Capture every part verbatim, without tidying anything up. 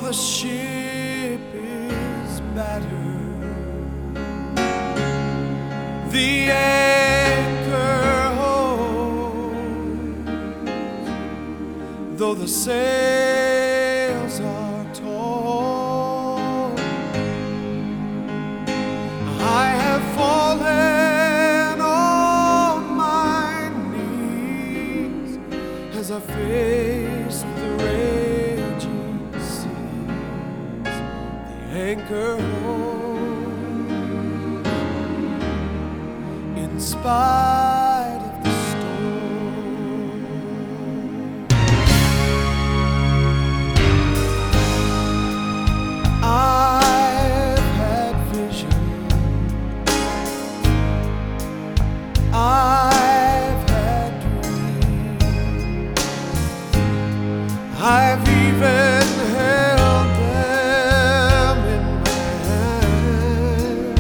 the ship is battered, the anchor holds, though the sails are torn. I have fallen on my knees as I face the raging seas. The anchor holds in spite of the storm. I've had vision, I've had dreams, I've even held them in my hand,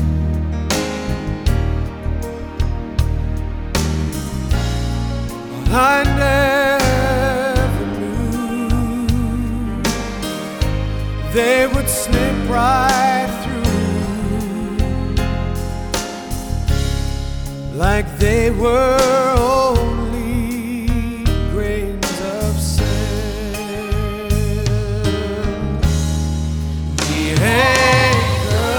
but I never knew they would slip right through like they were only grains of sand. The anchor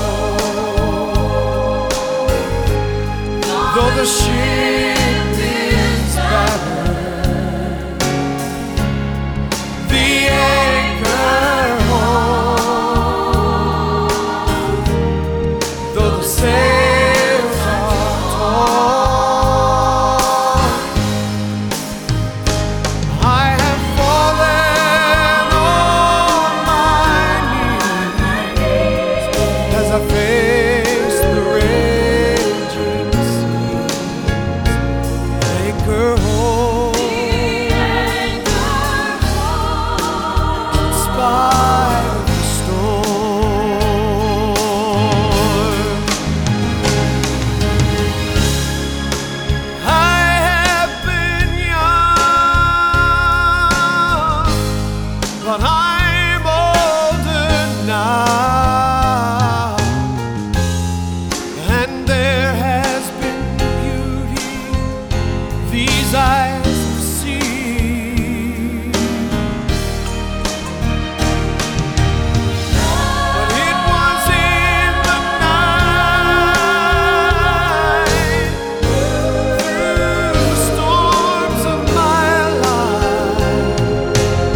holds, though the ship is battered. The anchor holds, though the sails are torn. I have fallen on my knees as I face the raging seas. The anchor holds in spite of the storm. I have been young, but I'm older now, and there has been beauty these eyes have seen. But it was in the night, through the storms of my life.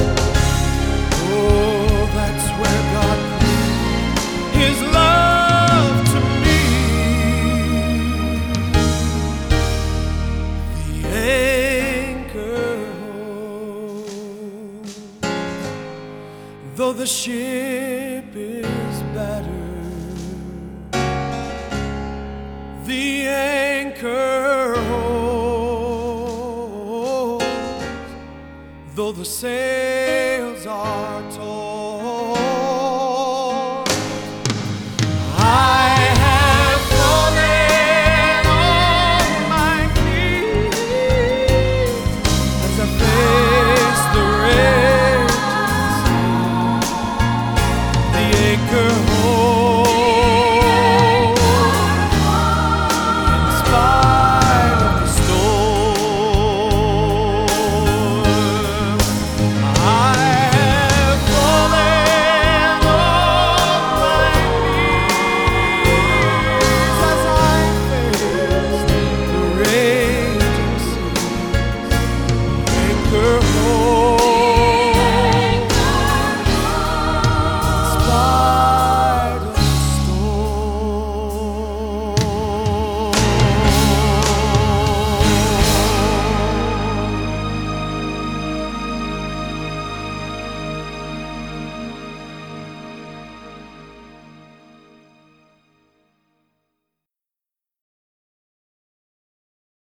Oh, that's where God proved His love to me. The anchor holds, though the ship is battered. The anchor holds, though the sails are torn.